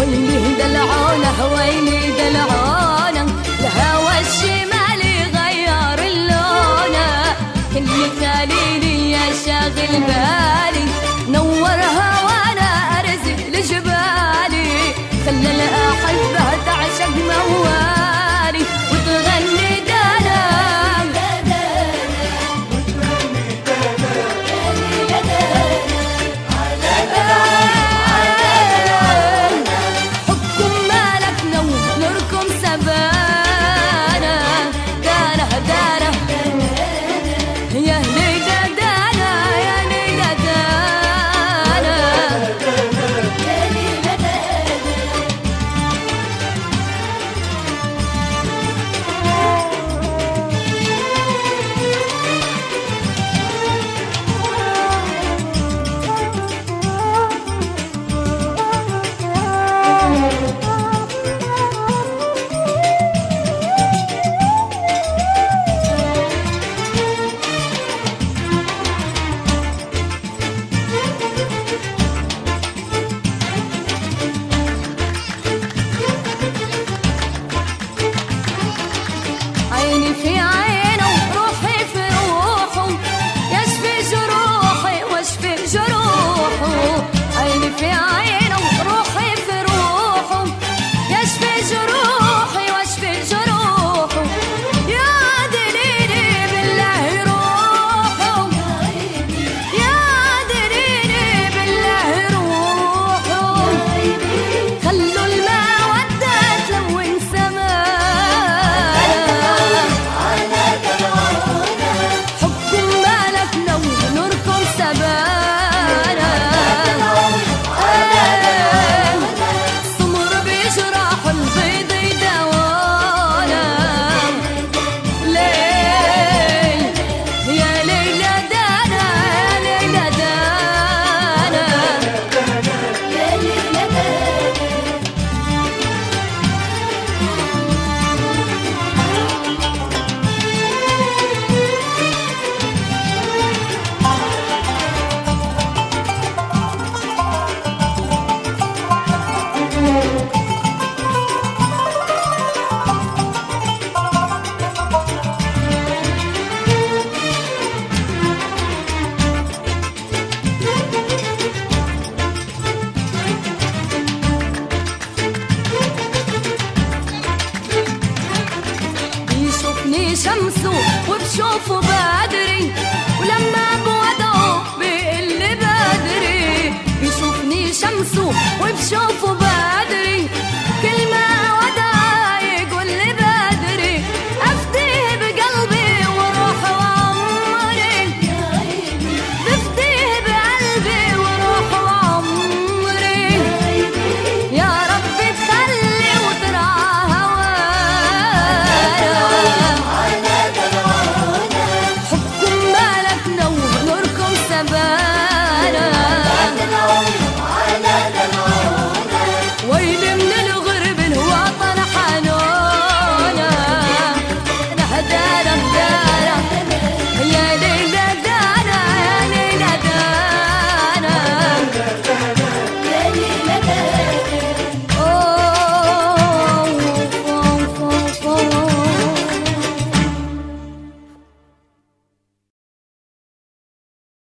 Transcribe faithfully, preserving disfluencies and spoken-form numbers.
ويلي دلعونه ويلي دلعونه الهوى الشمالي غير اللونه كل مثاليني يا شاغل بالي نورها وانا ارزق لجبالي خلى الاحبه تعشق موالي وتغني دانا حبكم مالك نوركم سبانا دانا دانا يا ليلى دانا يا ليلى دانا يا ليلى دانا عيني في عينه وروحي في روحه يشفي جروحي واشفي جروحه عيني في عينه وروحي في روحه يشفي جروحي واشفي جروحه يا دليلي بالله روحه يا دليلي بالله روحه خلوا المودة تلون سمانا حبكم مالك نوركم سبانا سمر بجراح البيض يدوانا ليل يا ليلى دانا يا ليلى دانا يا ليلى دانا بيشوفني شمسه وبشوفه بدري ولما بوضعه بيقل بدري بيشوفني شمسه وبشوفه